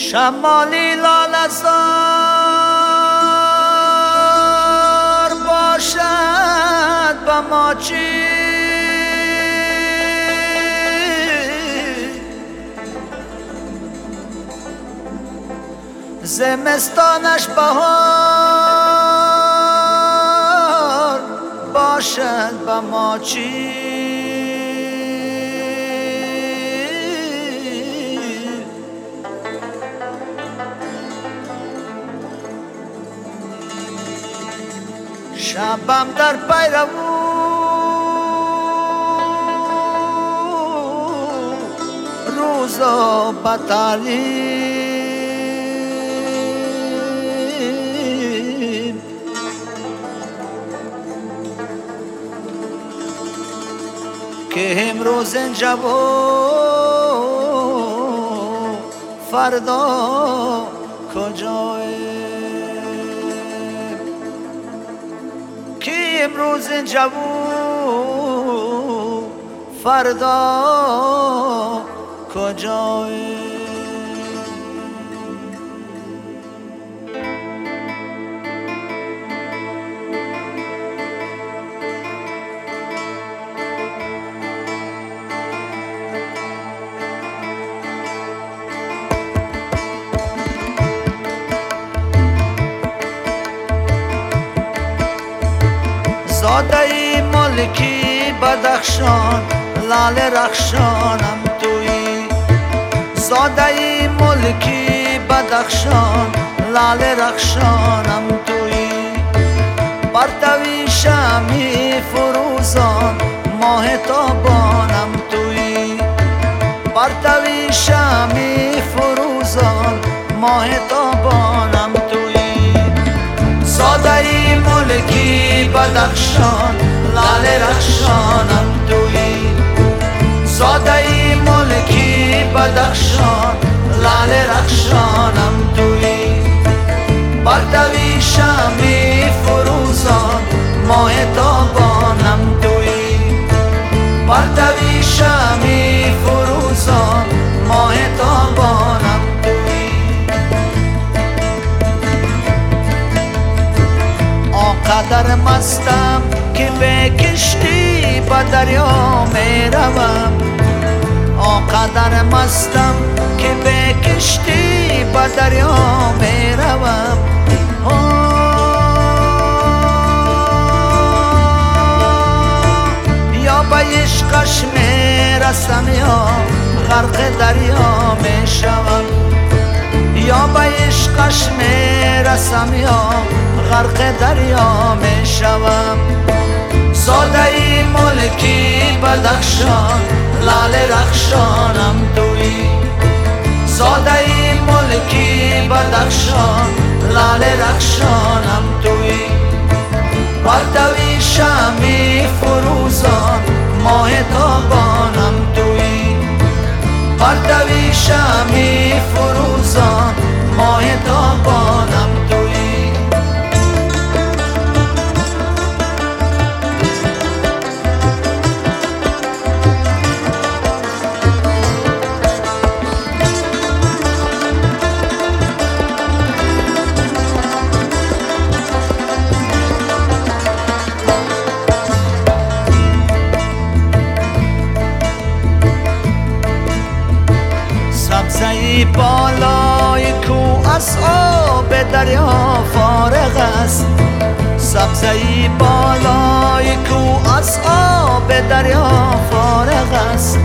شمالی لاله‌زار باشد با ما چی؟ زمستانش بهار باشد با ما چی؟ شبم در پیرو روزا بطالیم که امروز اینجا و فردا کجایی؟ امروز اینجا و فردا کجایی؟ زاده ملکی بدخشان لاله رخشانم تویی، زاده ملکی بدخشان لاله رخشانم تویی، پرتوی شمی فروزان ماه تابانم تویی، پرتوی شمی فروزان ماه تابانم تویی، زاده ملکی بدخشان لاله رخشانم تویی، زاده ملکی بدخشان لاله رخشانم تویی، پرتوی شمی فروزان ماه تابانم تویی، پرتوی شمی فروزان ماه تابانم تویی. آنقدر مستم که به کشتی به دریا می روم، آنقدر مستم که به کشتی به دریا می روم، یا به عشقش می رسم یا غرق دریا می شوم، یا به عشقش می رسم یا غرق دریا می شوم. زاده ملکی بدخشان لاله رخشانم تویی، زاده ملکی بدخشان لاله رخشانم تویی، پرتوی شمی فروزان ماه تابانم تویی، پرتوی شمی فروزان ماه تابانم تویی. سبزه بالای کو از آب دریا فارغ است، سبزه بالای کو از آب دریا فارغ است،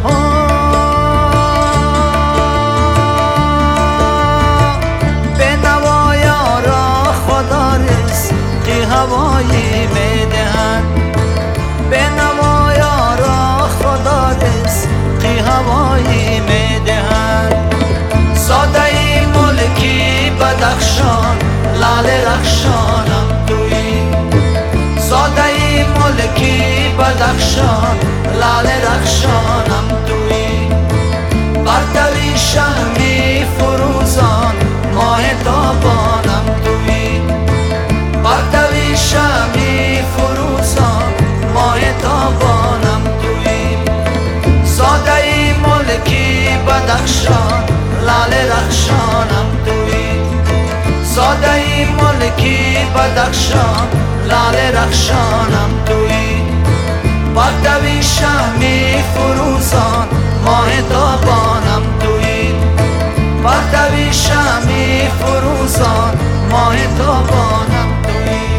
به نوایا را خدا رزقی هوایی می دهد، به نوایا را خدا رزقی هوایی می دهد. زاده ملکی بدخشان لاله رخشانم تویی، زاده ملکی بدخشان لاله رخشانم تویی، پرتوی شمی فروزان ماه تابانم تویی، پرتوی شمی فروزان ماه تابانم تویی، زاده ملکی بدخشان لاله رخشان بدخشان لعل رخشانم تویی پاک شمی فروزان ماه تابانم تویی پاک شمی فروزان ماه تابانم تویی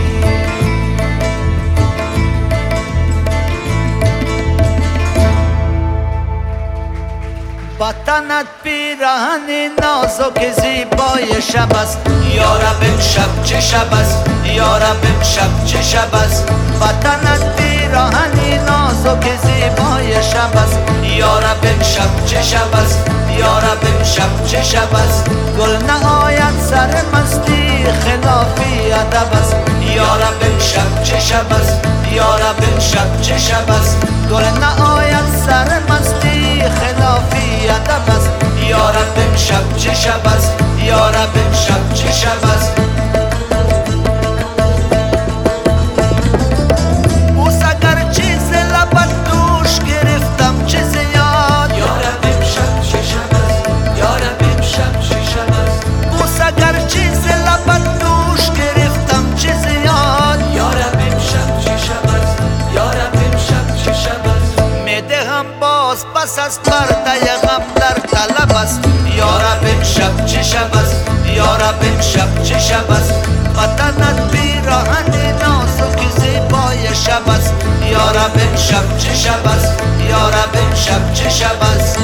با تنت پیراهنی نازک زیبای شب است یارب امشب چه شب است یارب امشب چه شب است با تنت پیراهنی نازک زیبای شب است یارب امشب چه شب است یارب امشب چه شب است گل نهایت سر مستی خلافی ادب است یارب امشب چه شب است یارب امشب چه شب است گل نهایت سر مستی خلافی ادب است یارب امشب چه شب است یارب امشب چه شب است بوس اگر چیز لبت دوش گرفتم چیز یاد یارب امشب چه شب است یارب امشب چه شب است بوس اگر چیز لبت دوش گرفتم چیز یاد یارب امشب چه شب است یارب امشب چه شب است میدهم باز پس از پرده غم در طلب است یارب امشب چه شب است یارب امشب چه شب است وطنت پیراهن نازک زیبای شب است یارب امشب چه شب است یارب امشب چه شب است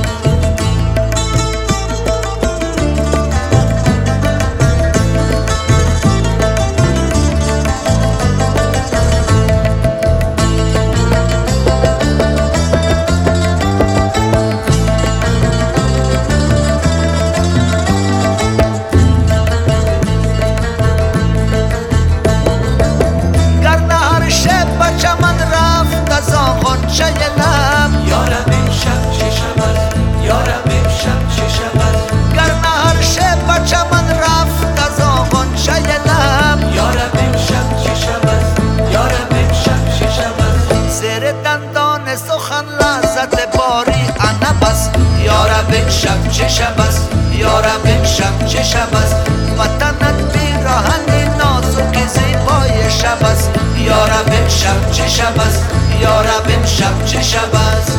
یارب امشب چه شب است یارب امشب چه شب است گر نهر شب چمن رفت از غنچه لب یارب امشب چه شب است یارب امشب چه شب است زیر دندان سخن لذت باری عنب است یارب امشب چه شب است یارب امشب چه شب است وطنت پیراهن نازک زیبای شب است یارب امشب چه شب است یارب امشب چه شب است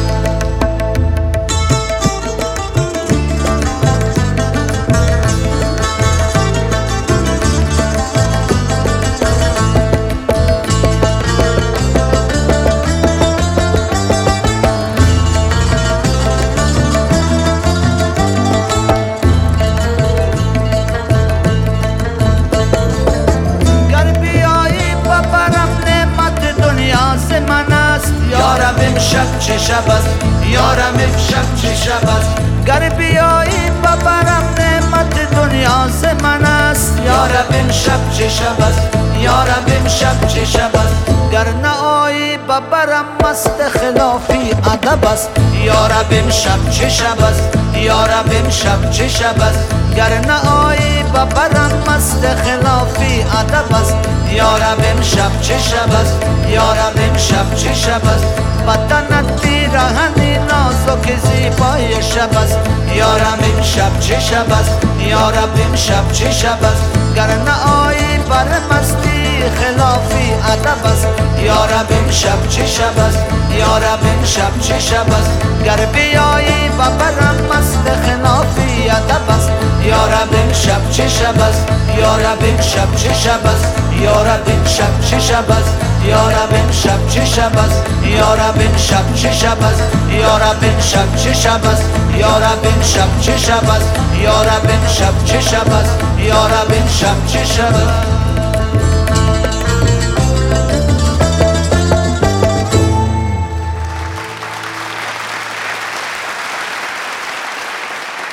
یارب امشب چه شب است یارب امشب چه شب است گر بیایی ببرم نعمت دنیا ز من است یارب امشب چه شب است یارب امشب چه شب است گر نهایی ببرم مست خلافی ادب است یارب امشب چه شب است یارب امشب چه شب است گر نهایی ببرم مست خلافی ادب است یارب امشب چه شب است یارب امشب چه شب است وطنت پیراهن نازک زیبای شب است یارب امشب چه شب است یارب امشب چه شب است گر نهایی بر مستی خلافی ادب است یارب امشب چه شب است یارب امشب چه شب است گر بیایی و برم مست خلافی ادب است یارب امشب چه شب است یارب امشب چه شب است یارب امشب چه شب است یارب امشب چه شب است یارب امشب چه شب است یارب امشب چه شب است یارب امشب چه شب است یارب امشب چه شب است یارب امشب چه شب است